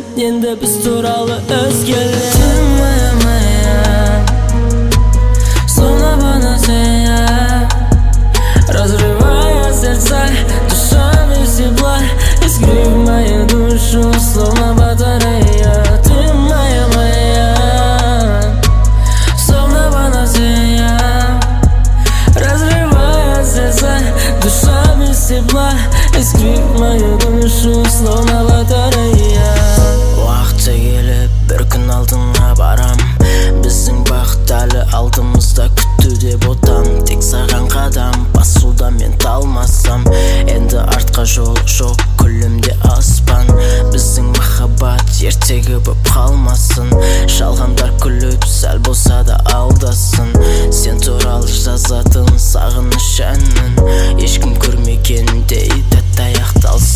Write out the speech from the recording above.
енді біз туралы өзгелер. Моя, словно панацея, разрывая сердца, душа без тепла, искри в мою душу, словно батарея. Ты моя, словно панацея, разрывая сердца, душа без тепла, искри в мою душу, словно батарея. Уақыты келіп бір күн алдыңа барам, біздің бақыт әлі алдымызда күтуде ботам. Тек саған қадам басуда мен талмасам, енді артқа жол жоқ, күлімде аспан. Біздің махаббат ертегі боп қалмасын, шалғандар күліп сәл болса да алдасын. Сен туралы жазатын сағыныш әнін ешкім көрмегендей тәтті аяқталсын.